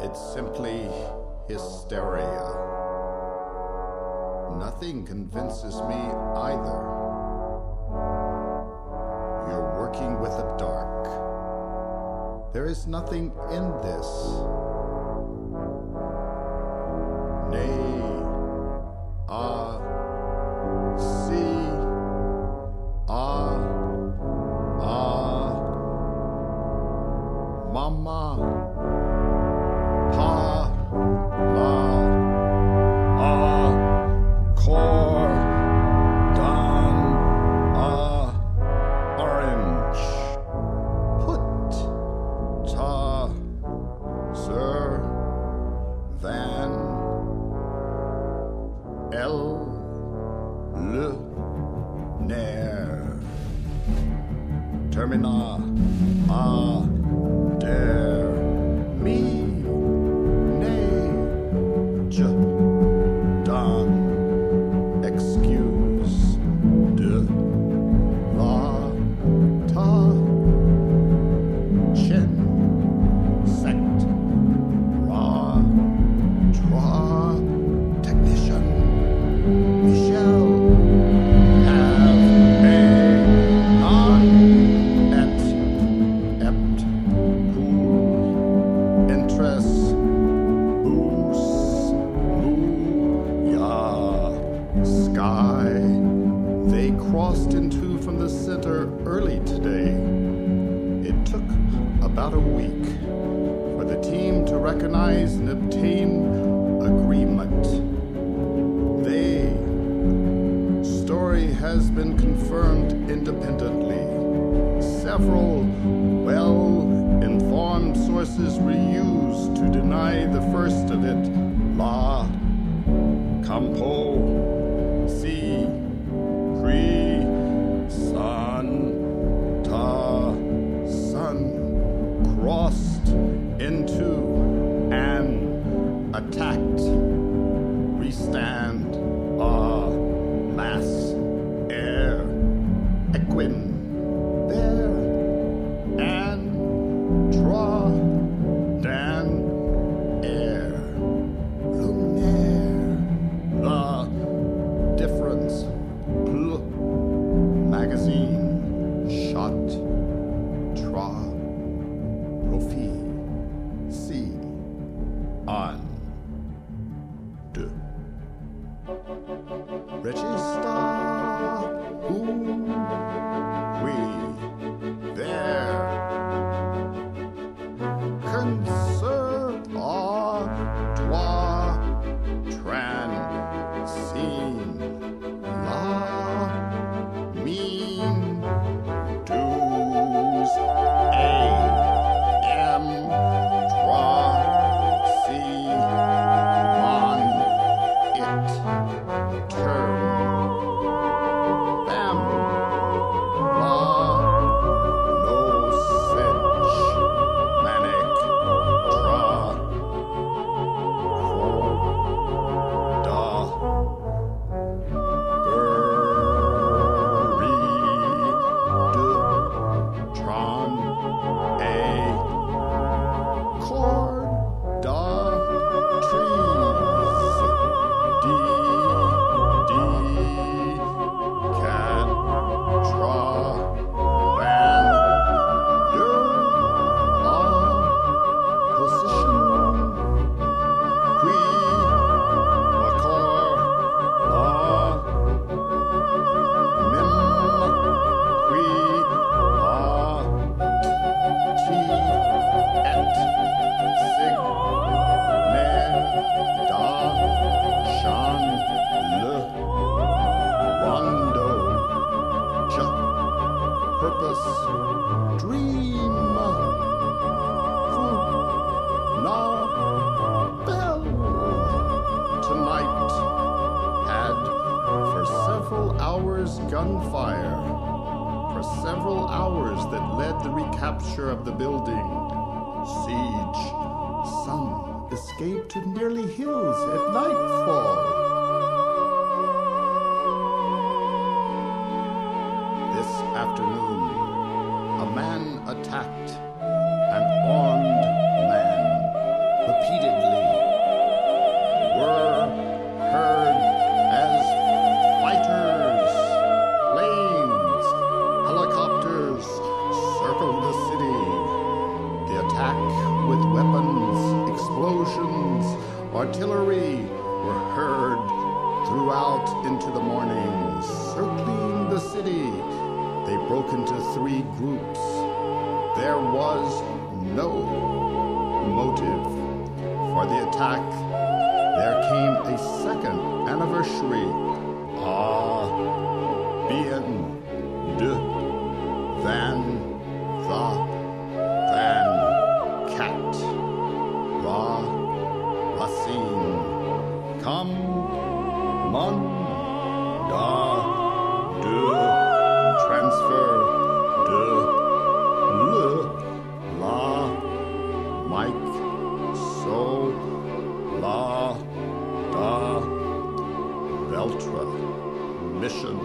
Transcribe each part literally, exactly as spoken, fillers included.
It's simply hysteria. Nothing convinces me either. You're working with the dark. There is nothing in this. Nay, ah, see, ah, ah, mama, pa, la, ah, cor, don, ah, orange, put, ta, sir, van, el, le, ner, termina, ah, dare, me, nay, j, don, excuse, de, la, ta, chin, sect, ra, tra, technician, Michel, have, a, non, et, ept, who, interest, boos, moo, ya, sky. They crossed into from the center early today. It took about a week for the team to recognize and obtain agreement. They, story has been confirmed independently. Several well-informed sources were used to deny the first of it. La, campo, si, pre, sun, ta, sun, crossed into and attacked. We stand, ah, mass, air, equin, there, and, draw, dan, air, lunaire, the difference, pl, magazine, shot, tra, profit, see, on, de. Register, who, we, there. Conservatoire, tran, scene, la, mean, dues, a, m, tra, see, on, it, term, bam, la, no, sedge, manic, tra, fro, da, bury, de, tron, a, cord, da, trees, d, d, cat, tra, van, der, a, position, qui, accord, la, mem, qui, a, t, et, sig, ne, da, shan, le, rondo, ja, purpose, dream, fu, na, bell. Tonight had for several hours gunfire, for several hours that led the recapture of the building. Siege. Some escaped to nearly hills at nightfall. This afternoon, a man attacked, an armed man, repeated with weapons, explosions, artillery were heard throughout into the morning, circling the city. They broke into three groups. There was no motive for the attack. There came a second anniversary. Ah, bien de van the van cat ra racine come mon da de transfer de le la Mike so la da Veltra mission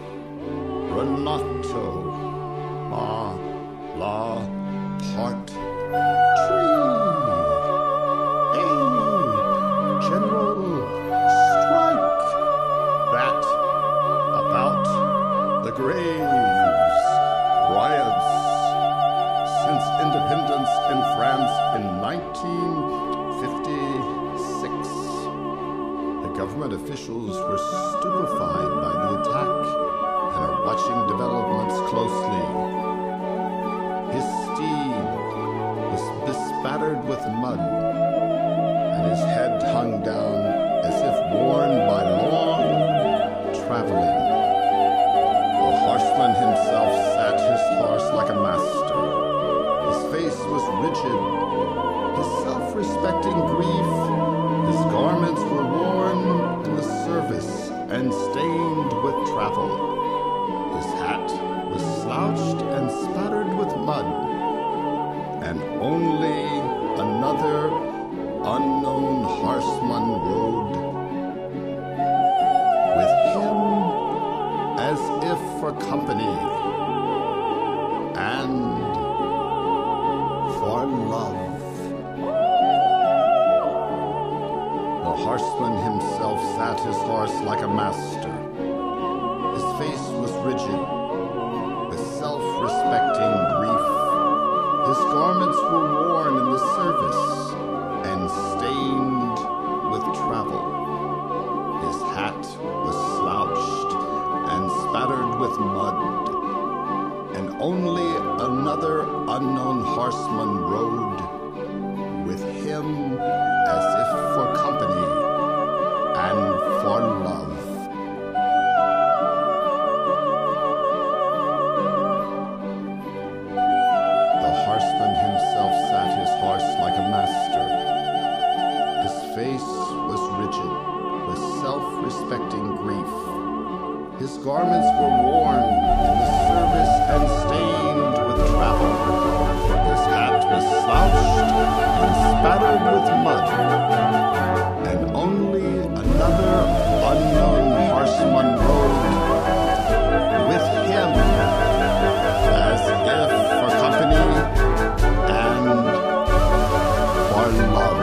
Renato ma la part tree a general strike that about the graves riots since independence in France in nineteen fifty-six. The government officials were stupefied by the attack and are watching developments closely. His steed was bespattered with mud, and his head hung down as if worn by long traveling. The horseman himself sat his horse like a master. His face was rigid, his self-respecting grief. His garments were worn in the service and stained with travel. His hat was slouched and spattered with mud, and only another unknown horseman rode with him as if for company and for love. The horseman himself sat his horse like a master. His face was rigid, with self-respecting grief. His garments were worn in the service and stained with travel. His hat was slouched and spattered with mud, and only another unknown horseman rode with him as if for company and for love. The horseman himself sat his horse like a master. His face was rigid with self-respecting grief. His garments were worn in the service and stained with travel. His hat was slouched and spattered with mud, and only another unknown horseman rode with him as if for company and for love.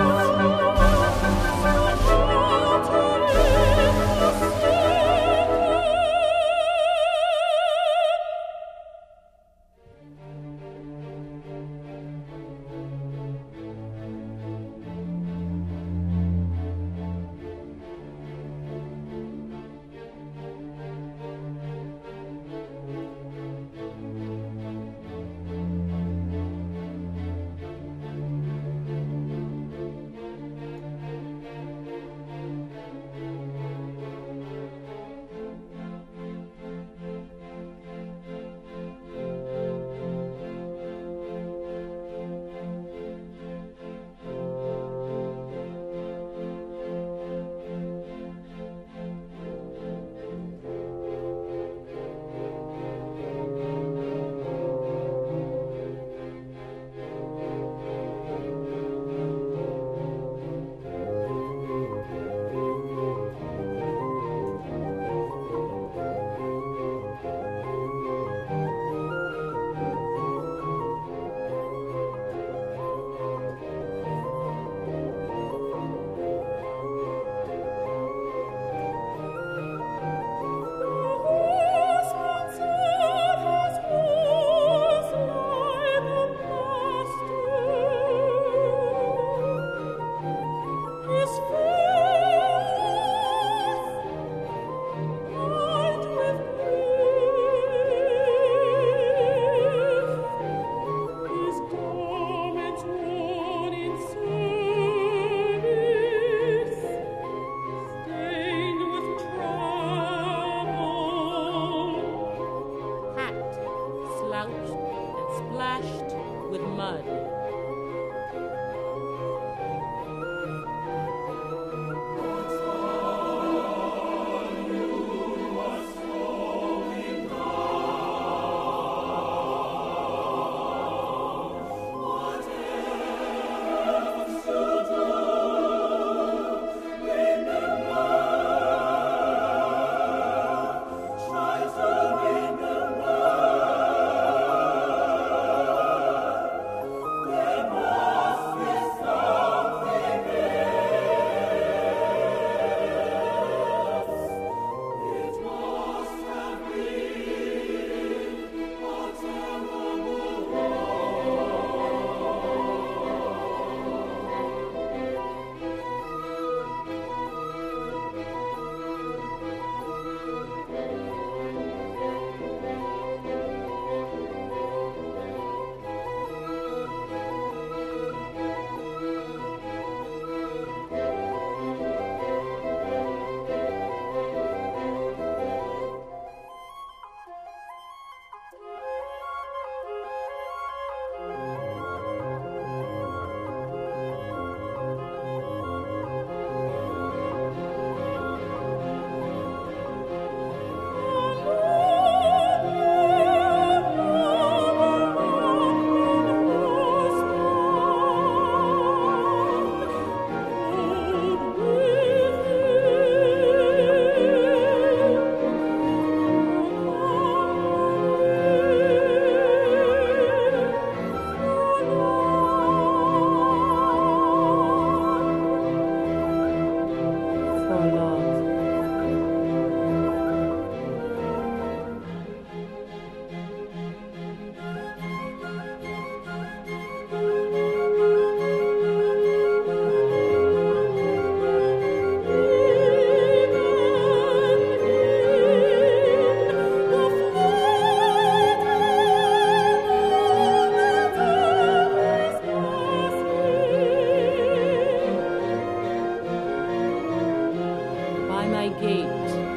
my gate.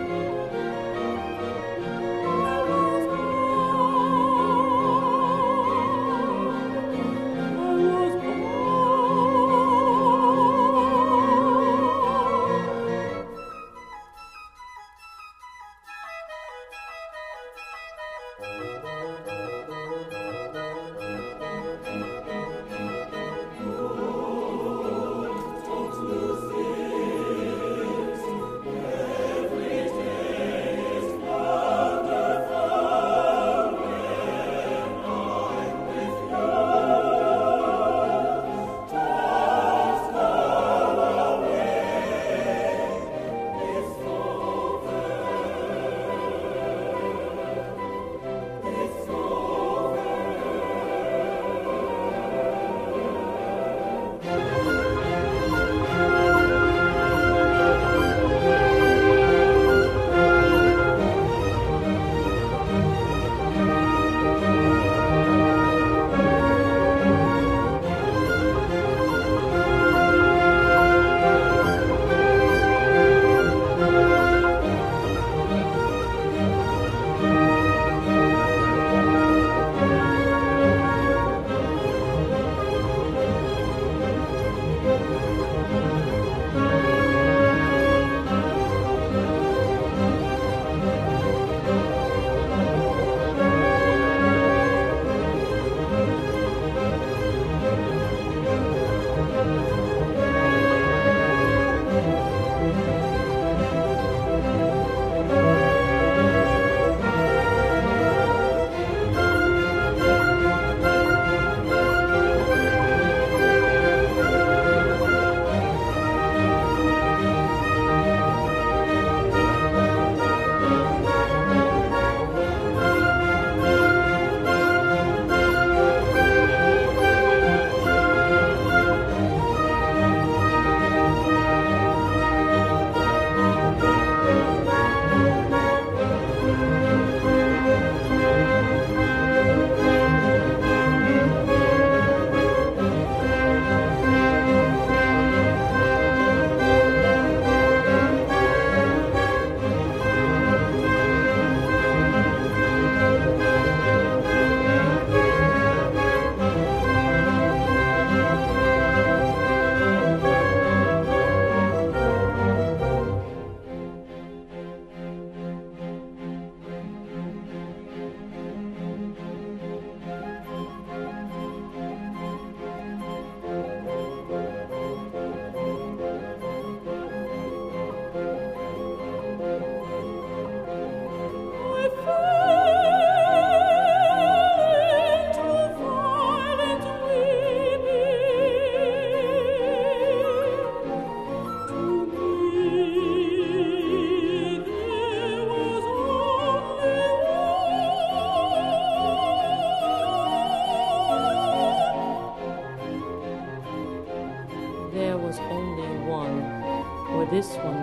There was only one, where this one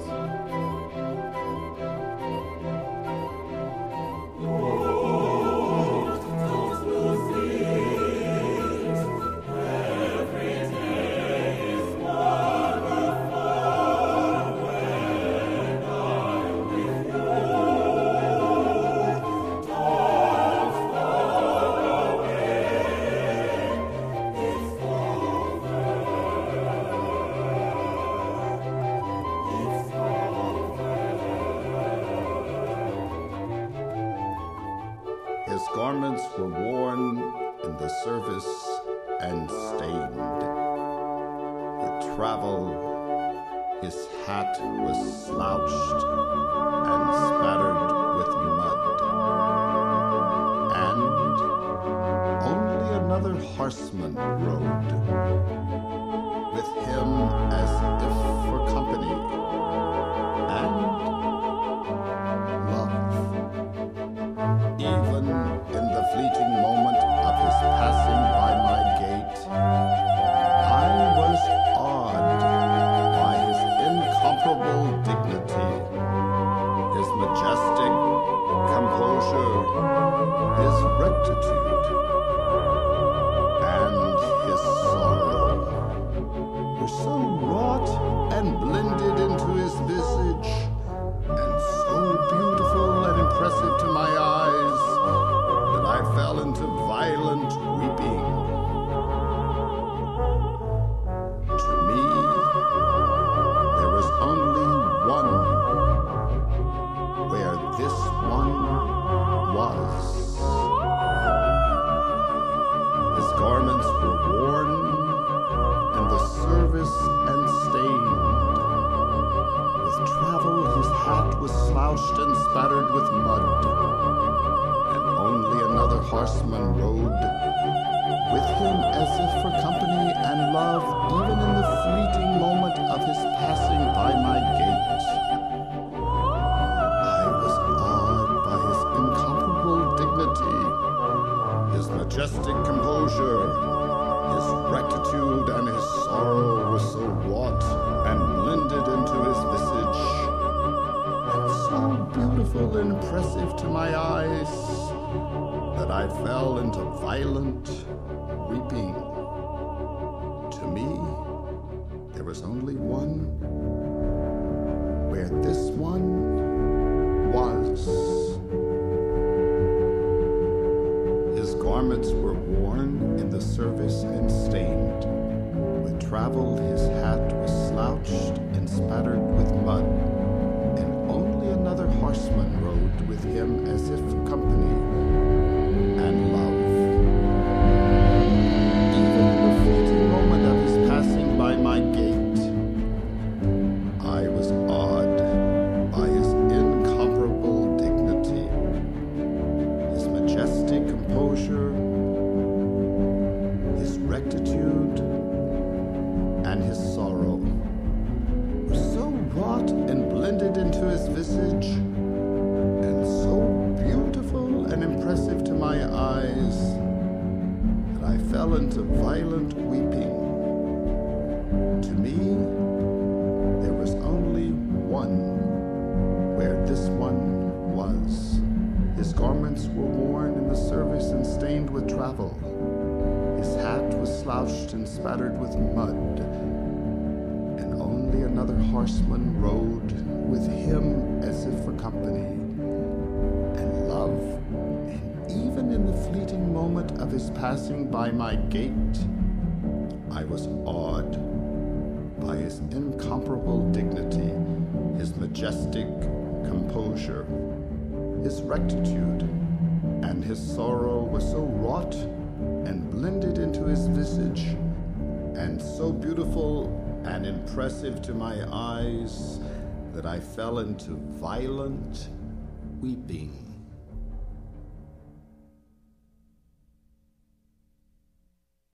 was. His garments were worn in the service and stained. The travel, his hat was slouched and spattered with mud. And only another horseman rode, with him as if for company and love. Even in the fleeting moment of his passing by my gate, I was awed by his incomparable dignity, his majestic composure, his rectitude, and his sorrow. impressive to my eyes that I fell into violent weeping. To me, there was only one where this one was. His garments were worn in the service and stained with travel. His hat was slouched and spattered with mud, and only another horseman rode with him as if company and love. Even in the fleeting moment of his passing by my gate, I was awed by his incomparable dignity, his majestic composure, his rectitude, and his sorrow were so wrought and blended into his visage, and so beautiful and impressive to my eyes, that I fell into violent weeping. To me, there was only one where this one was. His garments were worn in the service and stained with travel. His hat was slouched and spattered with mud, and only another horseman rode with him as if for company and love. And even in the fleeting moment of his passing by my gate, I was awed by his incomparable dignity, his majestic composure, his rectitude, and his sorrow were so wrought and blended into his visage, and so beautiful and impressive to my eyes, that I fell into violent weeping.